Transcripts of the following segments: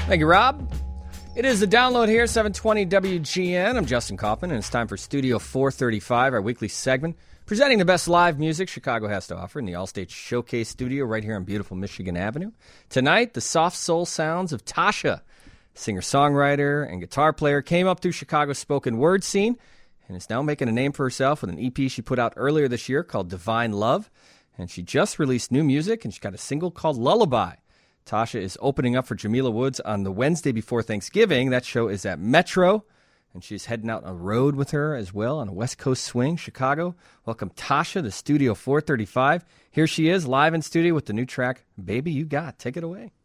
Thank you, Rob. It is the download here, 720 WGN. I'm Justin Kaufman, and it's time for Studio 435, our weekly segment, presenting the best live music Chicago has to offer in the Allstate Showcase Studio right here on beautiful Michigan Avenue. Tonight, the soft soul sounds of Tasha, singer-songwriter and guitar player, came up through Chicago's spoken word scene and is now making a name for herself with an EP she put out earlier this year called Divine Love. And she just released new music, and she got a single called Lullaby. Tasha is opening up for Jamila Woods on the Wednesday before Thanksgiving. That show is at Metro, and she's heading out on the road with her as well on a West Coast swing, Chicago. Welcome, Tasha, to Studio 435. Here she is, live in studio with the new track, Baby You Got. Take it away.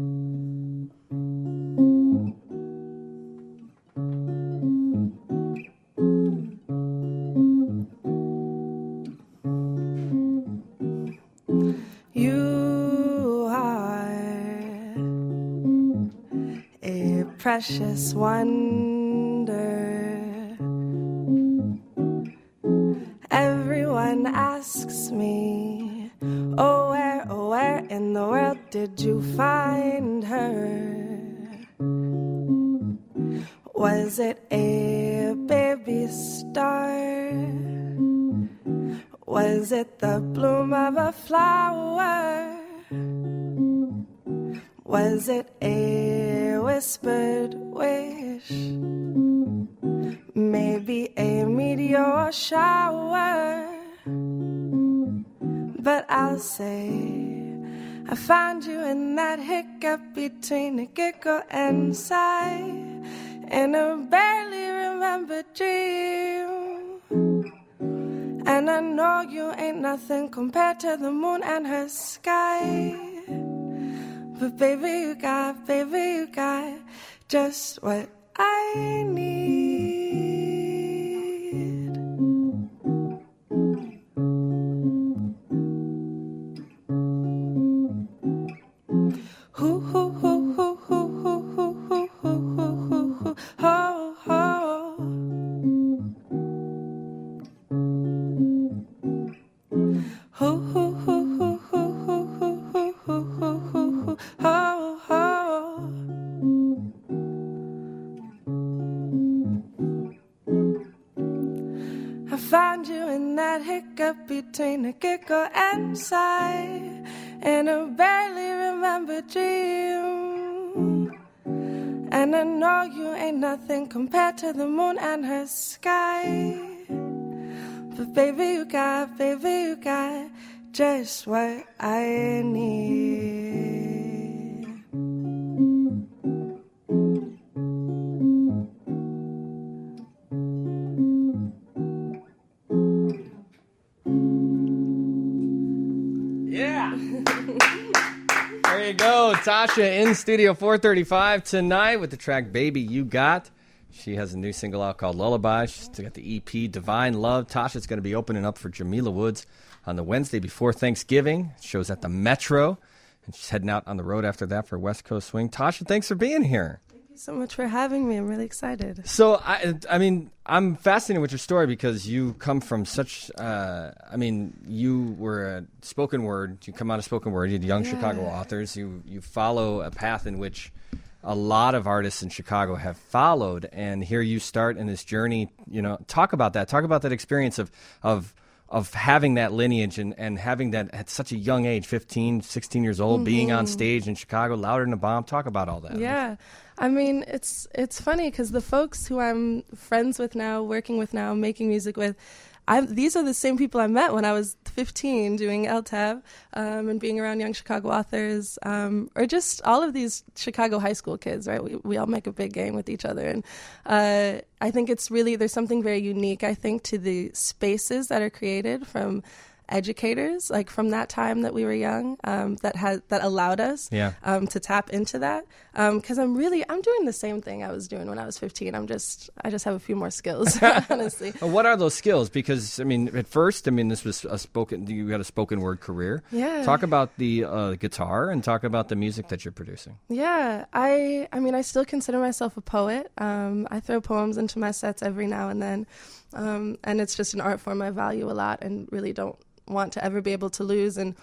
Precious wonder. Everyone asks me, oh where in the world did you find her? Was it a baby star? Was it the bloom of a flower? Was it a whispered wish? Maybe a meteor shower? But I'll say I found you in that hiccup between a giggle and sigh, in a barely remembered dream. And I know you ain't nothing compared to the moon and her sky. But baby, you got just what I need. Hoo, hoo, hoo, hoo, hoo, hoo, hoo, hoo, hoo, hoo, hoo, ho, ho. Hoo, hoo, hoo, hoo, hoo, hoo, hoo, hoo, hoo, hoo. Ho, ho. I found you in that hiccup between a giggle and sigh, in a barely remembered dream. And I know you ain't nothing compared to the moon and her sky. But baby, you got just what I need. Yeah. There you go. Tasha in Studio 435 tonight with the track Baby You Got. She has a new single out called Lullaby. She's got the EP Divine Love. Tasha's going to be opening up for Jamila Woods on the Wednesday before Thanksgiving. Show's at the Metro. And she's heading out on the road after that for West Coast Swing. Tasha, thanks for being here. Thank you so much for having me. I'm really excited. So, I mean, I'm fascinated with your story because you come from such, you were a spoken word. You come out of spoken word. You're young Chicago authors. You follow a path in which a lot of artists in Chicago have followed, and here you start in this journey. You know, talk about that experience of having that lineage and having that at such a young age, 15, 16 years old, being on stage in Chicago, louder than a bomb. Talk about all that. Yeah. I mean, it's funny because the folks who I'm friends with now, working with now, making music with, these are the same people I met when I was 15 doing LTAB and being around young Chicago authors, or just all of these Chicago high school kids, right? We all make a big game with each other. And I think it's really, there's something very unique, I think, to the spaces that are created from educators, like from that time that we were young, that allowed us to tap into that. Because I'm doing the same thing I was doing when I was 15. I just have a few more skills, honestly. What are those skills? Because, I mean, at first, this was you had a spoken word career. Yeah. Talk about the guitar and talk about the music that you're producing. Yeah. I still consider myself a poet. I throw poems into my sets every now and then. And it's just an art form I value a lot and really don't want to ever be able to lose. And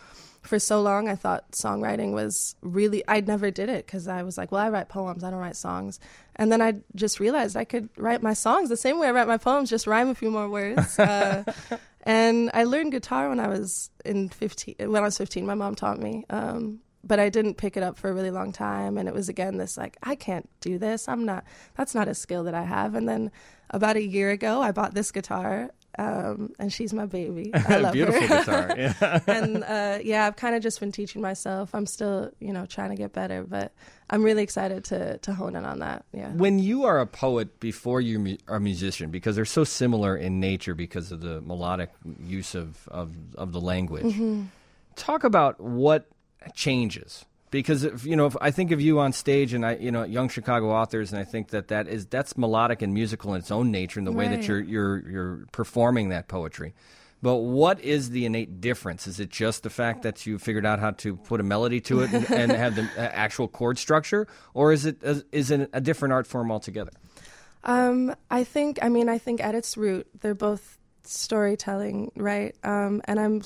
for so long, I thought songwriting was really, I never did it because I was like, well, I write poems, I don't write songs. And then I just realized I could write my songs the same way I write my poems, just rhyme a few more words. And I learned guitar when I was 15. When I was 15, my mom taught me. But I didn't pick it up for a really long time. And it was, again, this like, I can't do this. That's not a skill that I have. And then about a year ago, I bought this guitar. And she's my baby. I love Beautiful her. guitar. Yeah. And I've kind of just been teaching myself. I'm still, trying to get better, but I'm really excited to hone in on that. Yeah. When you are a poet before you are a musician, because they're so similar in nature because of the melodic use of the language, talk about what changes. Because if I think of you on stage and young Chicago authors, and I think that's melodic and musical in its own nature in the way that you're performing that poetry. But what is the innate difference? Is it just the fact that you figured out how to put a melody to it and have the actual chord structure, or is it a different art form altogether? I think at its root, they're both storytelling, right? And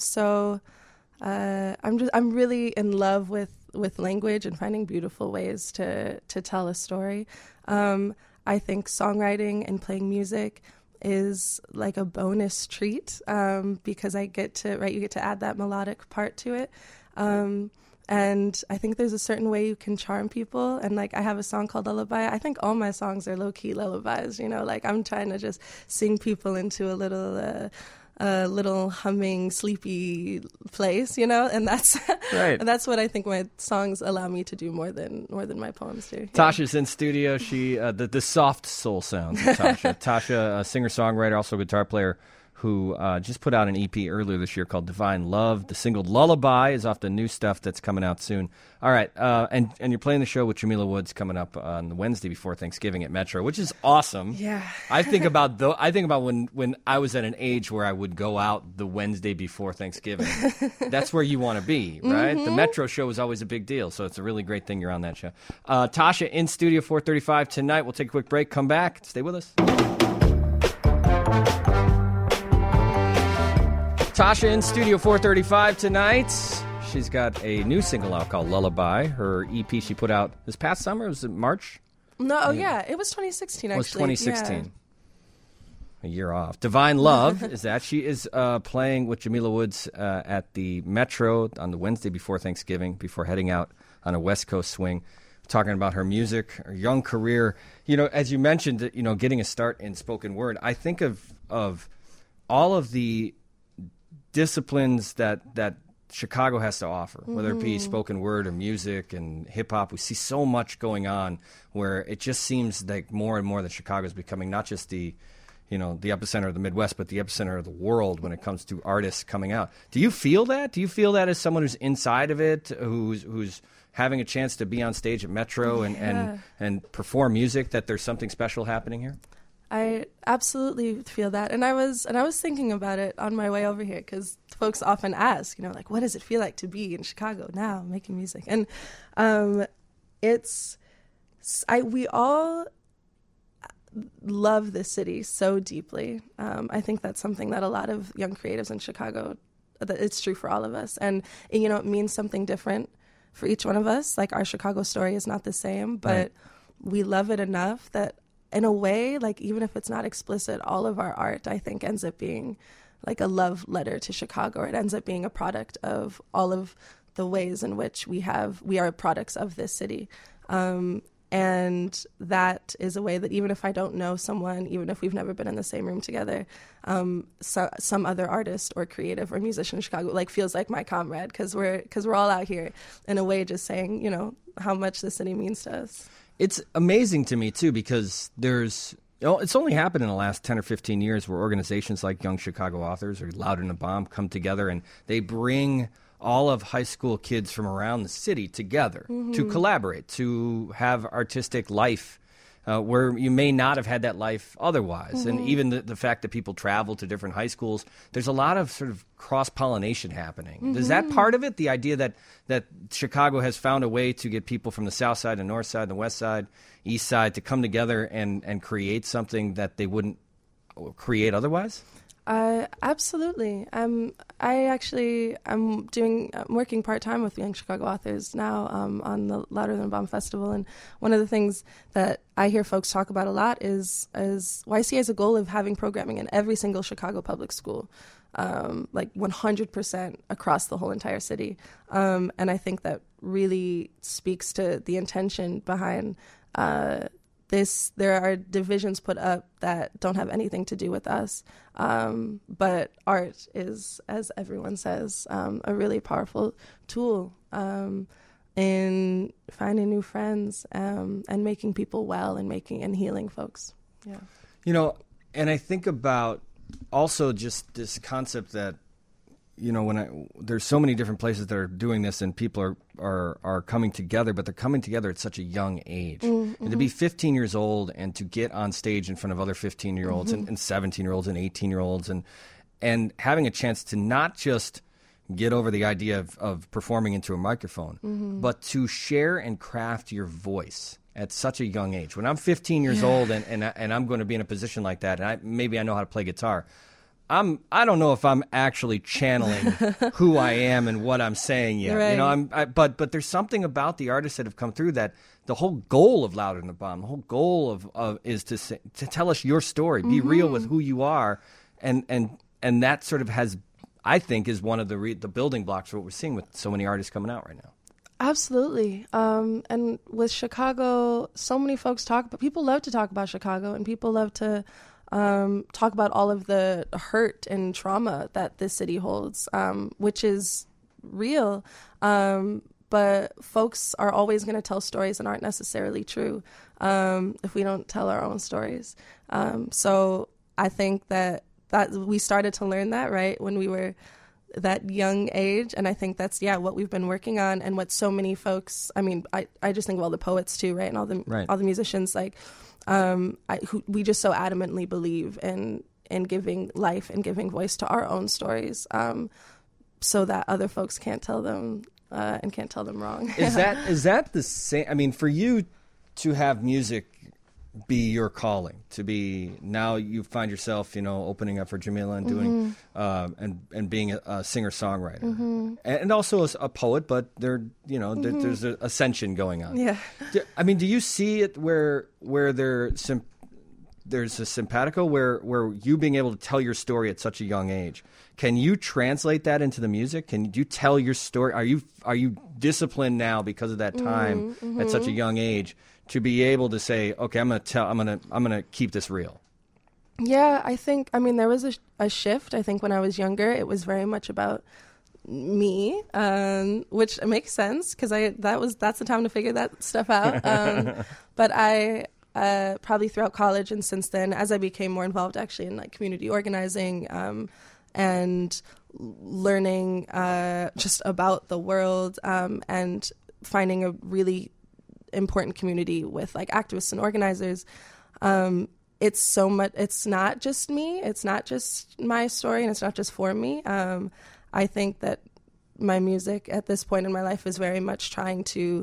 I'm really in love with language and finding beautiful ways to tell a story. I think songwriting and playing music is like a bonus treat because you get to add that melodic part to it. And I think there's a certain way you can charm people. And like I have a song called Lullaby. I think all my songs are low-key lullabies, like I'm trying to just sing people into a little humming, sleepy place, and that's right. That's what I think my songs allow me to do more than my poems do. Yeah. Tasha's in studio. She the soft soul sounds of Tasha. Tasha, a singer-songwriter, also a guitar player, who just put out an EP earlier this year called Divine Love. The single Lullaby is off the new stuff that's coming out soon. All right, and you're playing the show with Jamila Woods coming up on the Wednesday before Thanksgiving at Metro, which is awesome. Yeah. I think about when I was at an age where I would go out the Wednesday before Thanksgiving. That's where you want to be, right? The Metro show is always a big deal, so it's a really great thing you're on that show. Tasha in studio 4:35 tonight. We'll take a quick break, come back, stay with us. Tasha in studio 4:35 tonight. She's got a new single out called Lullaby. Her EP she put out this past summer. Was it March? No, yeah. It was 2016, actually. It was 2016. Yeah. A year off. Divine Love is that. She is playing with Jamila Woods at the Metro on the Wednesday before Thanksgiving, before heading out on a West Coast swing. Talking about her music, her young career. As you mentioned, getting a start in spoken word. I think of all of the disciplines that Chicago has to offer, whether it be spoken word or music and hip hop. We see so much going on where it just seems like more and more that Chicago is becoming not just the epicenter of the Midwest, but the epicenter of the world when it comes to artists coming out. Do you feel that? Do you feel that as someone who's inside of it, who's having a chance to be on stage at Metro and perform music, that there's something special happening here? I absolutely feel that. And I was thinking about it on my way over here because folks often ask, what does it feel like to be in Chicago now making music? And we all love this city so deeply. I think that's something that a lot of young creatives in Chicago, that it's true for all of us. And, it means something different for each one of us. Like our Chicago story is not the same, but we love it enough that in a way, like even if it's not explicit, all of our art, I think, ends up being like a love letter to Chicago. It ends up being a product of all of the ways in which we are products of this city. And that is a way that even if I don't know someone, even if we've never been in the same room together, some other artist or creative or musician in Chicago feels like my comrade because we're all out here in a way just saying, how much the city means to us. It's amazing to me, too, because it's only happened in the last 10 or 15 years where organizations like Young Chicago Authors or Louder Than a Bomb come together and they bring all of high school kids from around the city together to collaborate, to have artistic life where you may not have had that life otherwise. And even the fact that people travel to different high schools, there's a lot of sort of cross-pollination happening. Is that part of it, the idea that Chicago has found a way to get people from the south side, the north side, the west side, east side to come together and create something that they wouldn't create otherwise? Absolutely. I'm working part-time with Young Chicago Authors now on the Louder Than a Bomb Festival, and one of the things that I hear folks talk about a lot is YCA has a goal of having programming in every single Chicago public school, like 100% across the whole entire city, and I think that really speaks to the intention behind this. There are divisions put up that don't have anything to do with us, but art is, as everyone says, a really powerful tool in finding new friends and making people well and healing folks. Yeah, you know, and I think about also just this concept that, you know, there's so many different places that are doing this and people are coming together, but they're coming together at such a young age. Mm-hmm. And to be 15 years old and to get on stage in front of other 15-year-olds and 17-year-olds and 18-year-olds and having a chance to not just get over the idea of performing into a microphone, but to share and craft your voice at such a young age. When I'm 15 years old and I'm going to be in a position like that, and maybe I know how to play guitar, I don't know if I'm actually channeling who I am and what I'm saying yet. Right. You know, but there's something about the artists that have come through that the whole goal of Louder Than a Bomb, the whole goal of is to tell us your story, be real with who you are, and that sort of has, I think, is one of the building blocks for what we're seeing with so many artists coming out right now. Absolutely. And with Chicago, so many folks people love to talk about Chicago, and people love to talk about all of the hurt and trauma that this city holds, which is real. But folks are always going to tell stories that aren't necessarily true if we don't tell our own stories. So I think that we started to learn that, right, when we were that young age. And I think that's, what we've been working on, and what so many folks, I mean, I just think of all the poets too, right, and all the musicians, like, we just so adamantly believe in giving life and giving voice to our own stories, so that other folks can't tell them and can't tell them wrong. Is that the same? I mean, for you to have music be your calling, to be, now you find yourself, you know, opening up for Jamila and doing and being a singer-songwriter, and also a poet, but there's an ascension going on. Yeah. I mean, do you see it where there's a simpatico where you being able to tell your story at such a young age, can you translate that into the music? Can you tell your story? Are you disciplined now because of that time at such a young age to be able to say, okay, I'm gonna keep this real? Yeah, I mean, there was a shift. I think when I was younger, it was very much about me, which makes sense because that's the time to figure that stuff out. But I probably throughout college and since then, as I became more involved actually in like community organizing and learning just about the world and finding a really important community with like activists and organizers, it's so much. It's not just me. It's not just my story, and it's not just for me. I think that my music at this point in my life is very much trying to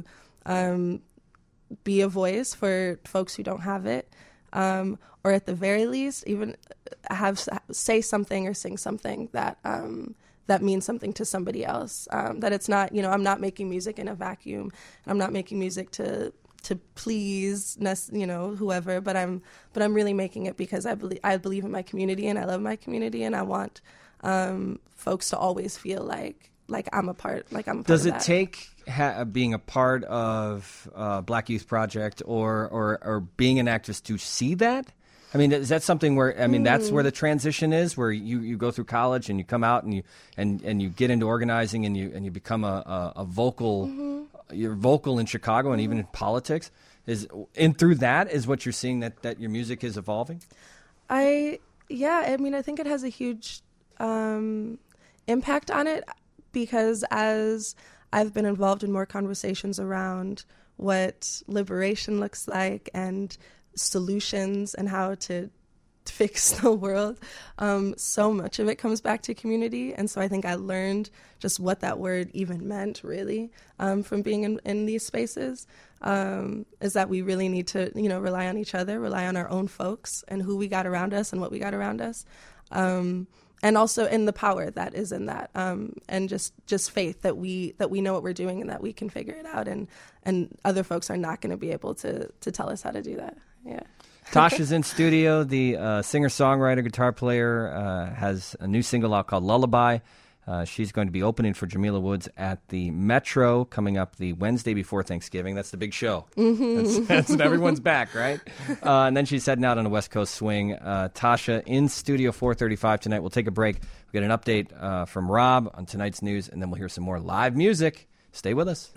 be a voice for folks who don't have it, or at the very least, even say something or sing something that that means something to somebody else. That it's not, I'm not making music in a vacuum. I'm not making music to please, whoever. But I'm really making it because I believe in my community and I love my community, and I want folks to always feel like I'm a part. Does of it take being a part of Black Youth Project or being an activist to see that? I mean, is that something where, that's where the transition is, where you go through college and you come out and you get into organizing and you become a vocal, you're vocal in Chicago and even in politics, through that is what you're seeing that your music is evolving? I think it has a huge impact on it, because as I've been involved in more conversations around what liberation looks like and solutions and how to fix the world, so much of it comes back to community. And so I think I learned just what that word even meant, really, from being in these spaces, is that we really need to, rely on each other, rely on our own folks and who we got around us and what we got around us. also in the power that is in that, and just faith that we know what we're doing and that we can figure it out, and other folks are not going to be able to tell us how to do that. Yeah. Tasha's in studio. The singer-songwriter, guitar player, has a new single out called Lullaby. She's going to be opening for Jamila Woods at the Metro coming up the Wednesday before Thanksgiving. That's the big show. Mm-hmm. That's when everyone's back, right? And then she's heading out on a West Coast swing. Tasha in Studio 435 tonight. We'll take a break. We'll get an update from Rob on tonight's news, and then we'll hear some more live music. Stay with us.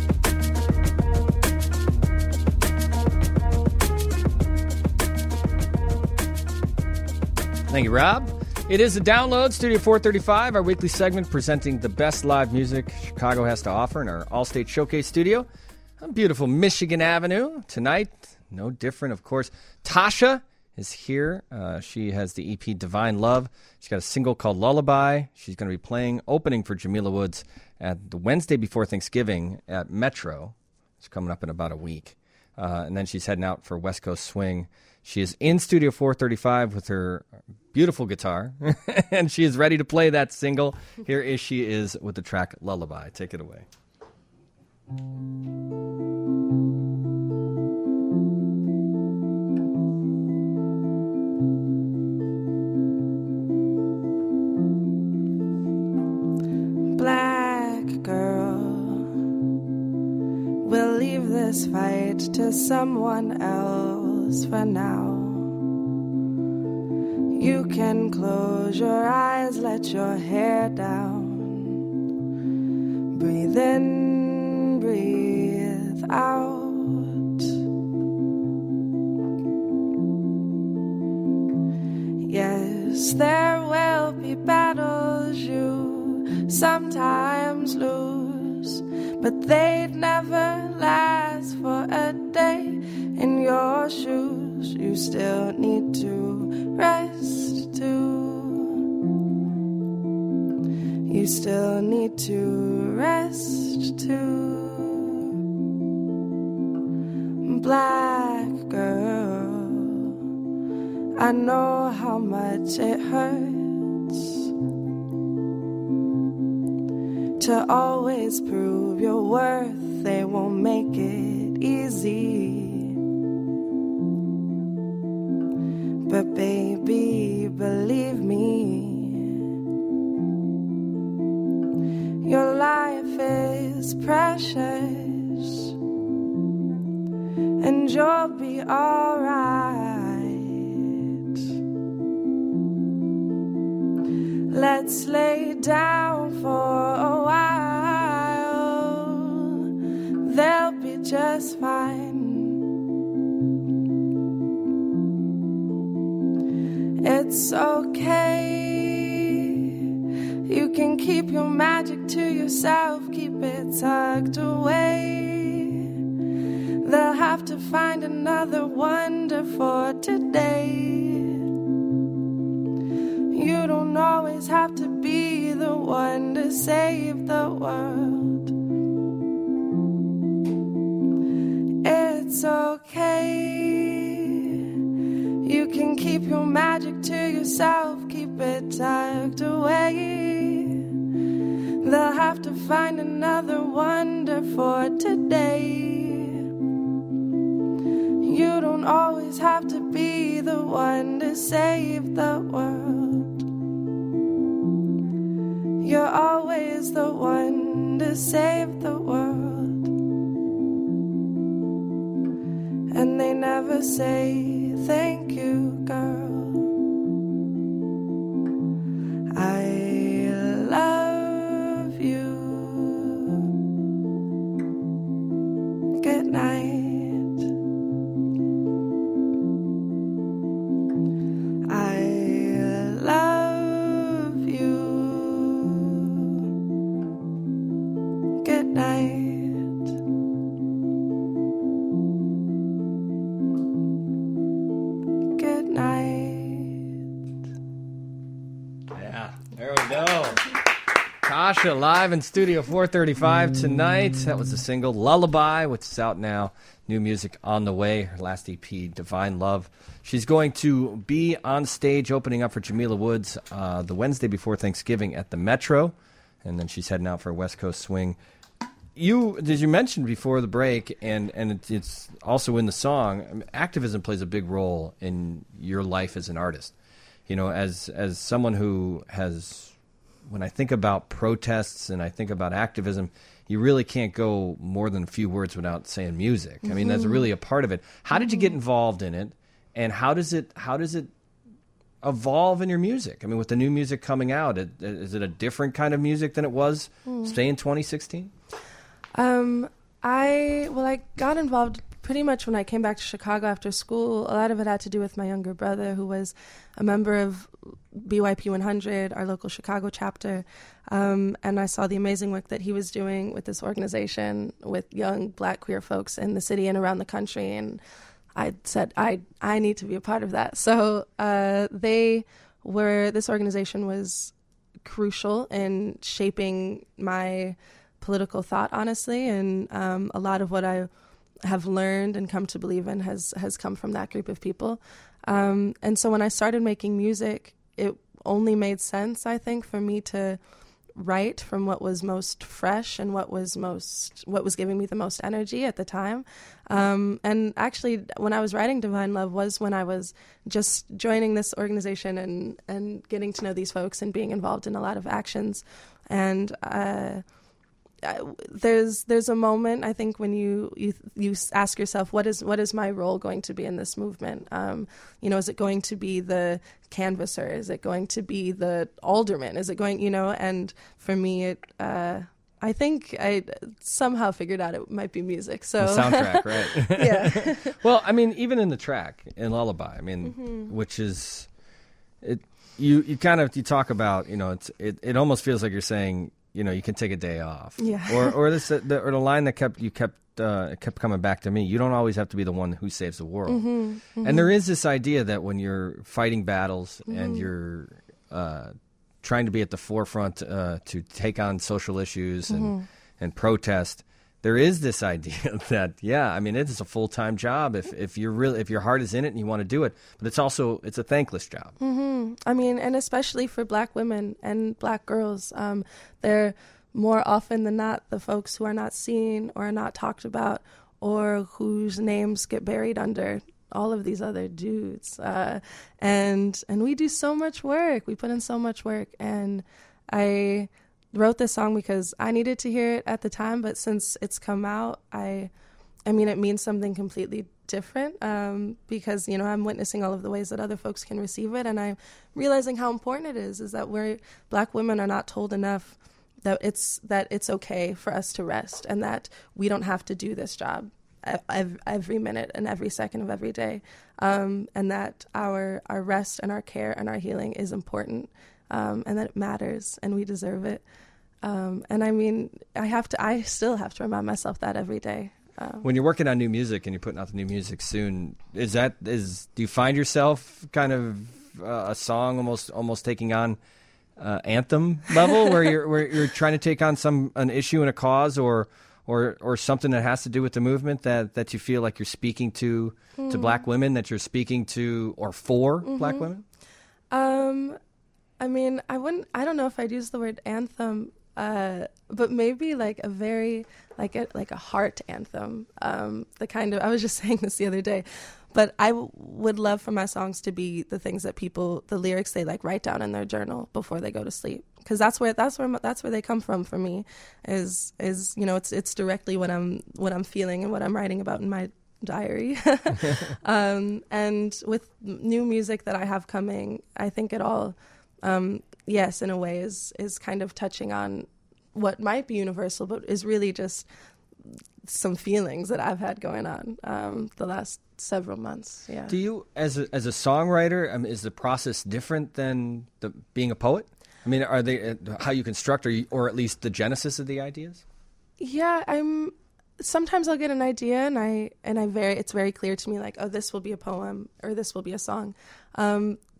Thank you, Rob. It is the Download, Studio 435, our weekly segment presenting the best live music Chicago has to offer in our Allstate Showcase studio on beautiful Michigan Avenue. Tonight, no different, of course. Tasha is here. She has the EP Divine Love. She's got a single called Lullaby. She's going to be opening for Jamila Woods at the Wednesday before Thanksgiving at Metro. It's coming up in about a week. And then she's heading out for West Coast Swing. She is in Studio 435 with her beautiful guitar, and she is ready to play that single. Here she is with the track Lullaby. Take it away. Black girl, we'll leave this fight to someone else for now. You can close your eyes, let your hair down. Breathe in, breathe out. Yes, there will be battles you sometimes lose, but they'd never last for a day. In your shoes, you still need to rest too. You still need to rest too. Black girl, I know how much it hurts to always prove your worth. They won't make it easy. But baby, believe me, your life is precious, and you'll be alright. Let's lay down for a while, they'll be just fine. It's okay. You can keep your magic to yourself, keep it tucked away. They'll have to find another wonder for today. You don't always have to be the one to save the world. It's okay. You can keep your magic to yourself, keep it tucked away. They'll have to find another wonder for today. You don't always have to be the one to save the world. You're always the one to save the world. And they never say thank you, girl. I love you. Good night. I love you. Good night. Yeah, there we go. Tasha live in Studio 435 tonight. That was the single Lullaby, which is out now. New music on the way. Her last EP, Divine Love. She's going to be on stage opening up for Jamila Woods the Wednesday before Thanksgiving at the Metro. And then she's heading out for a West Coast swing. As you mentioned before the break, and it's also in the song, I mean, activism plays a big role in your life as an artist. You know, as someone who has, when I think about protests and I think about activism, you really can't go more than a few words without saying music. I mean, that's really a part of it. How did you get involved in it, and how does it evolve in your music? I mean, with the new music coming out, is it a different kind of music than it was, say, in 2016? I got involved pretty much when I came back to Chicago after school. A lot of it had to do with my younger brother, who was a member of BYP 100, our local Chicago chapter. And I saw the amazing work that he was doing with this organization with young Black queer folks in the city and around the country. And I said, I need to be a part of that. So this organization was crucial in shaping my political thought, honestly, and a lot of what I have learned and come to believe in has come from that group of people. And so when I started making music, it only made sense, I think, for me to write from what was most fresh and what was giving me the most energy at the time. And actually, when I was writing Divine Love was when I was just joining this organization and getting to know these folks and being involved in a lot of actions. And there's a moment, I think, when you ask yourself, what is my role going to be in this movement? Is it going to be the canvasser? Is it going to be the alderman? Is it going, and for me, I think I somehow figured out it might be music. So the soundtrack, right? Yeah. Well, I mean, even in the track, in Lullaby, I mean, which is, you talk about, it almost feels like you're saying, you can take a day off. Yeah. Or the line that kept coming back to me. You don't always have to be the one who saves the world. And there is this idea that when you're fighting battles and you're trying to be at the forefront to take on social issues and protest, there is this idea that it is a full-time job if your heart is in it and you want to do it, but it's a thankless job. I mean, and especially for Black women and Black girls, they're more often than not the folks who are not seen or are not talked about or whose names get buried under all of these other dudes. And we do so much work. We put in so much work. And I wrote this song because I needed to hear it at the time, but since it's come out, I mean, it means something completely different because, I'm witnessing all of the ways that other folks can receive it, and I'm realizing how important it is that Black women are not told enough that it's okay for us to rest and that we don't have to do this job every minute and every second of every day, and that our rest and our care and our healing is important, and that it matters and we deserve it. And I mean, I still have to remind myself that every day. When you're working on new music and you're putting out the new music soon, do you find yourself kind of a song almost taking on anthem level where you're trying to take on an issue and a cause or something that has to do with the movement that you feel like you're speaking to Black women, that you're speaking to or for Black women? I mean, I don't know if I'd use the word anthem, but maybe like a very like a heart anthem. The kind of, I was just saying this the other day, but I would love for my songs to be the things that the lyrics they like write down in their journal before they go to sleep, because that's where they come from for me. Is it's directly what I'm feeling and what I'm writing about in my diary. And with new music that I have coming, I think it all. Yes, in a way, is kind of touching on what might be universal, but is really just some feelings that I've had going on the last several months. Yeah. Do you, as a songwriter, is the process different than being a poet? I mean, are they how you construct, or at least the genesis of the ideas? Yeah, sometimes I'll get an idea and it's very clear to me, like, oh, this will be a poem or this will be a song.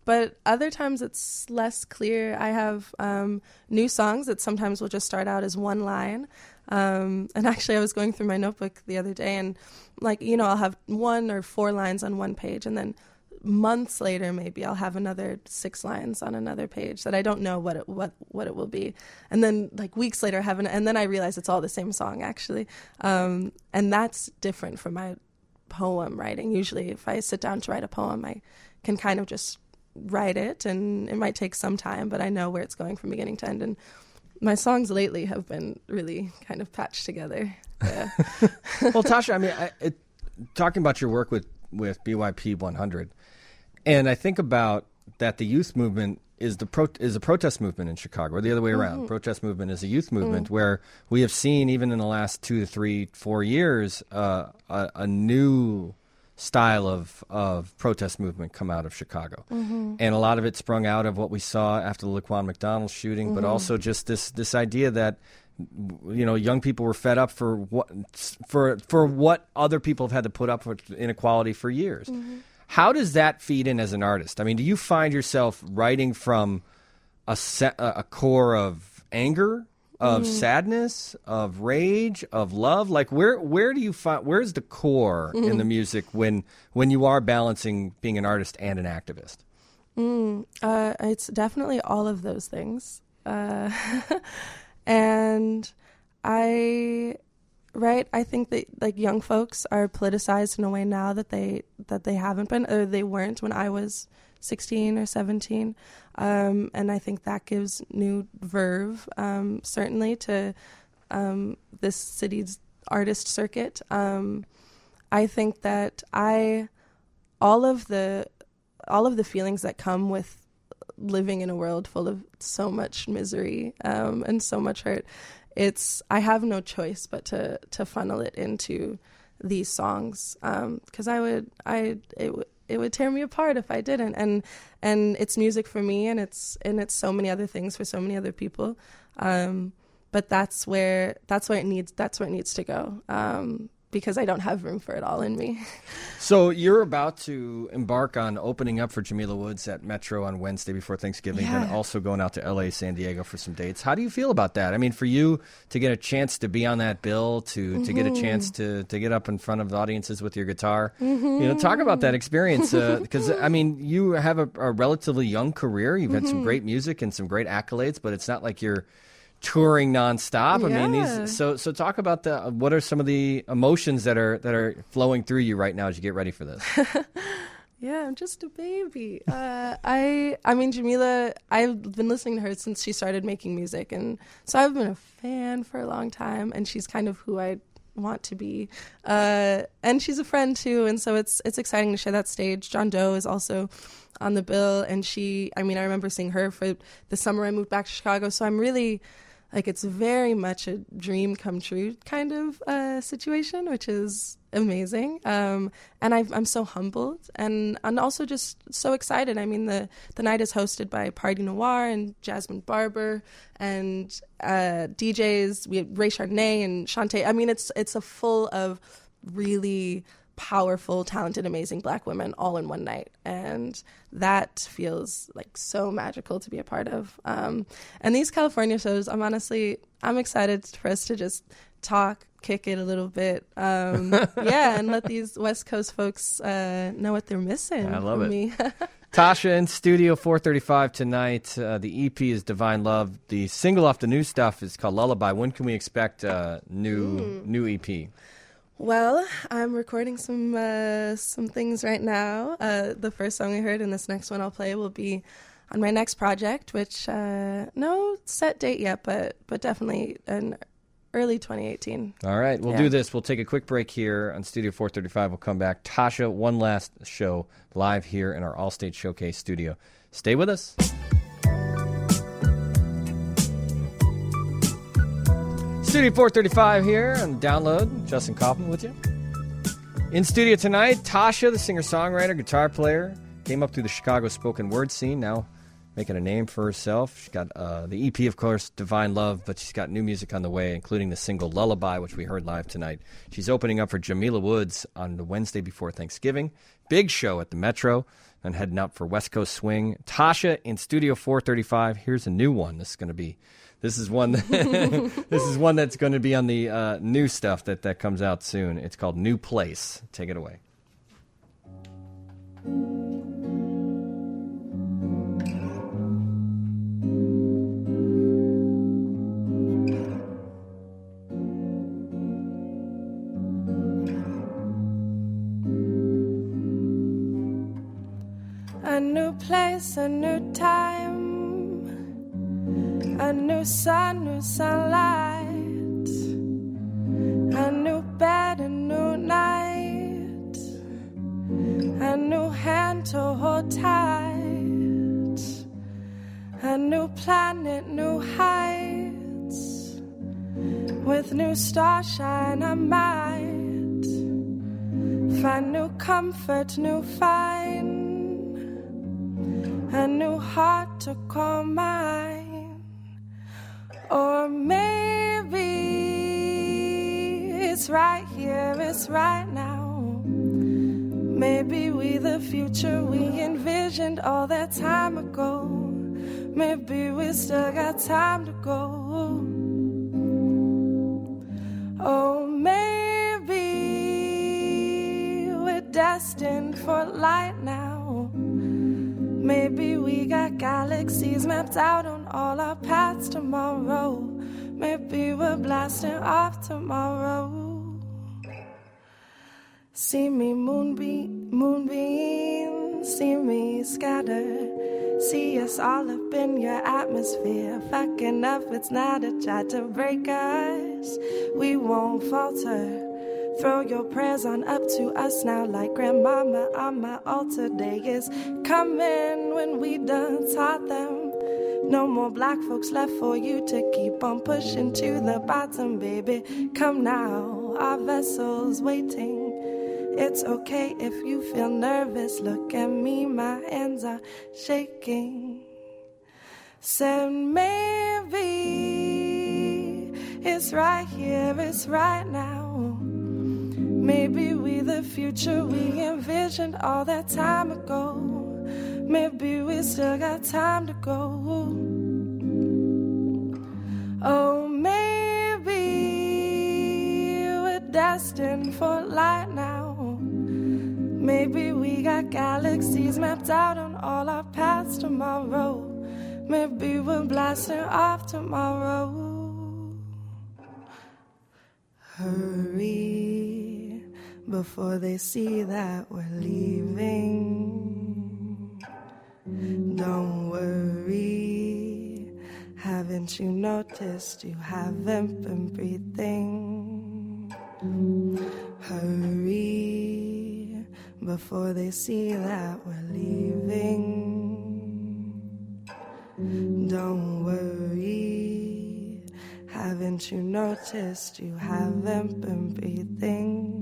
But other times it's less clear. I have new songs that sometimes will just start out as one line. And actually I was going through my notebook the other day and I'll have 1 or 4 lines on one page, and then months later maybe I'll have another 6 lines on another page that I don't know what it will be. And then weeks later and then I realize it's all the same song actually. And that's different from my poem writing. Usually if I sit down to write a poem, I can kind of just write it, and it might take some time, but I know where it's going from beginning to end. And my songs lately have been really kind of patched together. Yeah. Well, Tasha, I mean, talking about your work with BYP 100, and I think about that the youth movement is a protest movement in Chicago, or the other way around. Protest movement is a youth movement where we have seen, even in the last 2 to 3, 4 years, a new style of protest movement come out of Chicago. And a lot of it sprung out of what we saw after the Laquan McDonald shooting, but also just this idea that young people were fed up for what other people have had to put up with inequality for years. How does that feed in as an artist? I mean, do you find yourself writing from a core of anger, of sadness, of rage, of love? Where do you find, where's the core in the music when you are balancing being an artist and an activist? It's definitely all of those things. And I think that young folks are politicized in a way now that they haven't been, or they weren't when I was 16 or 17. And I think that gives new verve, certainly, to this city's artist circuit. I think that all of the feelings that come with living in a world full of so much misery and so much hurt, I have no choice but to funnel it into these songs, because it would tear me apart if I didn't. And it's music for me, and it's so many other things for so many other people. But that's where it needs to go. Because I don't have room for it all in me. So you're about to embark on opening up for Jamila Woods at Metro on Wednesday before Thanksgiving, and also going out to LA, San Diego for some dates. How do you feel about that? I mean, for you to get a chance to be on that bill, to get a chance to get up in front of audiences with your guitar, talk about that experience. Because, I mean, you have a relatively young career. You've had some great music and some great accolades, but it's not like you're touring nonstop. I mean, so talk about what are some of the emotions that are flowing through you right now as you get ready for this? Yeah, I'm just a baby. I mean, Jamila, I've been listening to her since she started making music, and so I've been a fan for a long time, and she's kind of who I want to be. And she's a friend too, and so it's exciting to share that stage. John Doe is also on the bill, and I remember seeing her for the summer I moved back to Chicago, so I'm really, it's very much a dream come true kind of situation, which is amazing. And I'm so humbled and also just so excited. I mean, the night is hosted by Party Noir and Jasmine Barber and DJs. We have Ray Chardonnay and Shantae. I mean, it's a full of really powerful, talented, amazing Black women all in one night, and that feels so magical to be a part of. And these California shows, I'm excited for us to just talk, kick it a little bit, and let these West Coast folks know what they're missing. I love it. Me. Tasha in Studio 435 tonight. The EP is Divine Love. The single off the new stuff is called Lullaby. When can we expect new EP? Well, I'm recording some things right now. The first song I heard and this next one I'll play will be on my next project, which no set date yet, but definitely in early 2018. All right, we'll do this. We'll take a quick break here on Studio 435. We'll come back. Tasha, one last show live here in our Allstate Showcase studio. Stay with us. Studio 435 here on Download. Justin Kaufman with you. In studio tonight, Tasha, the singer-songwriter, guitar player, came up through the Chicago spoken word scene, now making a name for herself. She's got the EP, of course, Divine Love, but she's got new music on the way, including the single Lullaby, which we heard live tonight. She's opening up for Jamila Woods on the Wednesday before Thanksgiving. Big show at the Metro. and heading up for West Coast Swing. Tasha in Studio 435. Here's a new one. This is one that's going to be on the new stuff that comes out soon. It's called New Place. Take it away. A new place, a new time, a new sun, new sunlight, a new bed, a new night, a new hand to hold tight, a new planet, new heights, with new starshine I might find new comfort, new find a new heart to call mine. Or maybe it's right here, it's right now. Maybe we the future we envisioned all that time ago. Maybe we still got time to go. Oh, maybe we're destined for light now. Maybe we got galaxies mapped out on all our paths tomorrow. Maybe we're blasting off tomorrow. See me moonbeam, see me scatter. See us all up in your atmosphere. Fucking up, it's not a try to break us. We won't falter. Throw your prayers on up to us now, like grandmama on my altar. Day is coming when we done taught them. No more black folks left for you to keep on pushing to the bottom, baby. Come now, our vessel's waiting. It's okay if you feel nervous. Look at me, my hands are shaking. Said maybe it's right here, it's right now. Maybe we the future we envisioned all that time ago. Maybe we still got time to go. Oh, maybe we're destined for light now. Maybe we got galaxies mapped out on all our paths tomorrow. Maybe we're blasting off tomorrow. Hurry before they see that we're leaving. Don't worry, haven't you noticed you haven't been breathing? Hurry before they see that we're leaving. Don't worry, haven't you noticed you haven't been breathing?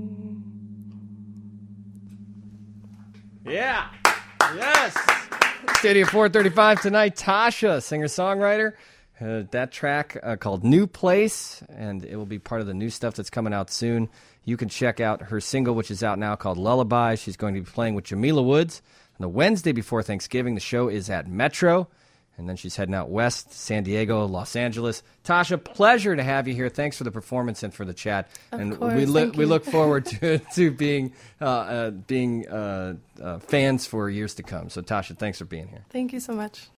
Yeah. Yes. Studio 435 tonight. Tasha, singer-songwriter. That track called New Place, and it will be part of the new stuff that's coming out soon. You can check out her single, which is out now, called Lullaby. She's going to be playing with Jamila Woods on the Wednesday before Thanksgiving. The show is at Metro, and then she's heading out west, San Diego, Los Angeles. Tasha, pleasure to have you here. Thanks for the performance and for the chat. Of course, we look forward to being fans for years to come. So, Tasha, thanks for being here. Thank you so much.